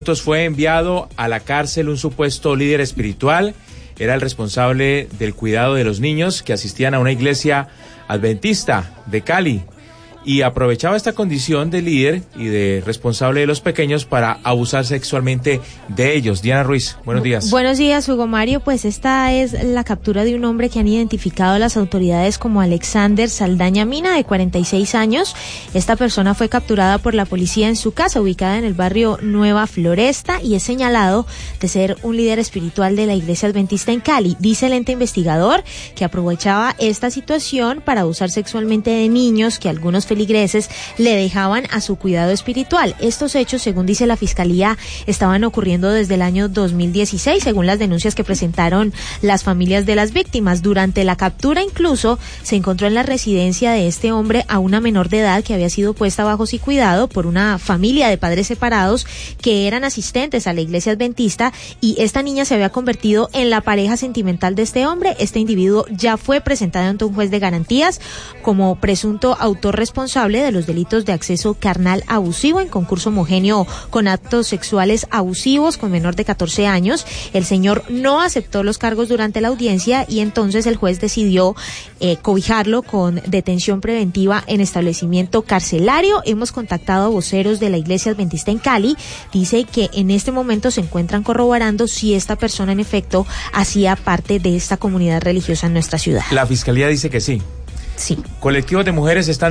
Fue enviado a la cárcel un supuesto líder espiritual. Era el responsable del cuidado de los niños que asistían a una iglesia adventista de Cali y aprovechaba esta condición de líder y de responsable de los pequeños para abusar sexualmente de ellos. Diana Ruiz, buenos días. Buenos días, Hugo Mario. Pues esta es la captura de un hombre que han identificado las autoridades como Alexander Saldaña Mina, de 46 años. Esta persona fue capturada por la policía en su casa, ubicada en el barrio Nueva Floresta, y es señalado de ser un líder espiritual de la iglesia adventista en Cali. Dice el ente investigador que aprovechaba esta situación para abusar sexualmente de niños que algunos feligreses le dejaban a su cuidado espiritual. Estos hechos, según dice la Fiscalía, estaban ocurriendo desde el año 2016, según las denuncias que presentaron las familias de las víctimas. Durante la captura, incluso, se encontró en la residencia de este hombre a una menor de edad que había sido puesta bajo su cuidado por una familia de padres separados que eran asistentes a la iglesia adventista, y esta niña se había convertido en la pareja sentimental de este hombre. Este individuo ya fue presentado ante un juez de garantías como presunto autor responsable de los delitos de acceso carnal abusivo en concurso homogéneo con actos sexuales abusivos con menor de 14 años. El señor no aceptó los cargos durante la audiencia y entonces el juez decidió cobijarlo con detención preventiva en establecimiento carcelario. Hemos contactado a voceros de la iglesia adventista en Cali. Dice que en este momento se encuentran corroborando si esta persona en efecto hacía parte de esta comunidad religiosa en nuestra ciudad. La fiscalía dice que sí. Sí. Colectivos de mujeres están